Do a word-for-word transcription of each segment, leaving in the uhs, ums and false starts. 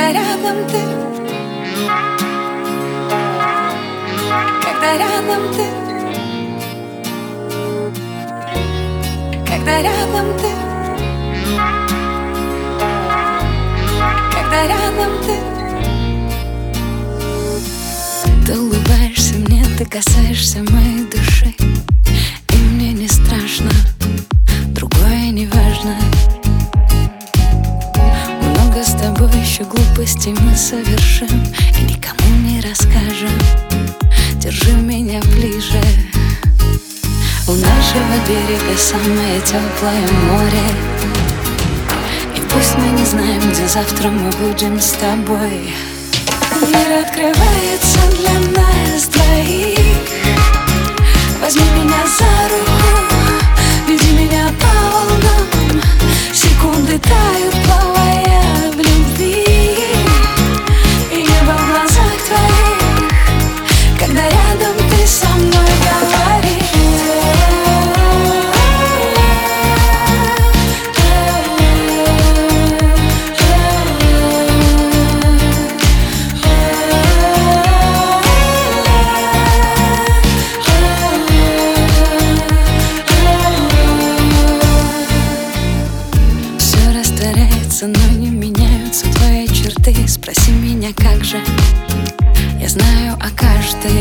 когда рядом ты, когда рядом ты, когда рядом ты, когда рядом ты. Ты улыбаешься мне, ты касаешься моей души, и мне не страшно, другое не важно. Много с тобой еще глупостей мы совершим и никому не расскажем. Держи меня ближе. У нашего берега самое теплое море, и пусть мы не знаем, где завтра мы будем с тобой. Мир открывается для нас двоих. Возьми меня за руку, веди меня по волнам. Секунды тают, плавая в любви, и небо в глазах твоих, когда рядом ты со мной говоришь. Но не меняются твои черты. Спроси меня, как же. Я знаю о каждой.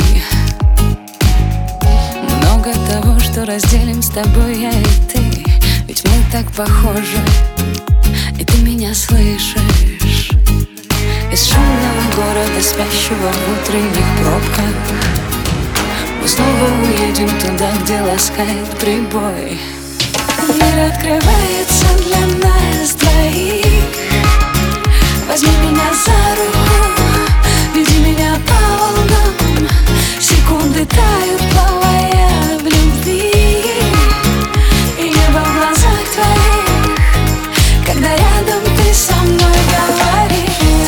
Много того, что разделим с тобой я и ты. Ведь мы так похожи, и ты меня слышишь. Из шумного города, спящего в утренних пробках, мы снова уедем туда, где ласкает прибой. Мир открывается для нас двоих. Возьми меня за руку, веди меня по волнам. Секунды тают, плавая в любви, и небо в глазах твоих, когда рядом ты со мной говоришь.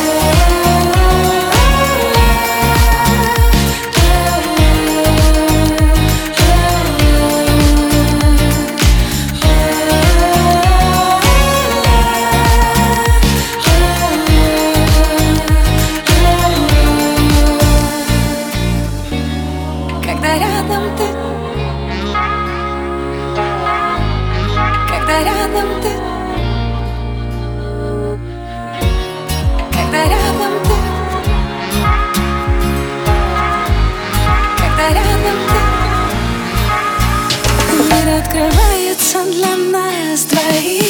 Когда рядом ты, когда рядом ты, когда рядом ты, когда рядом ты. Мир открывается для нас двоих.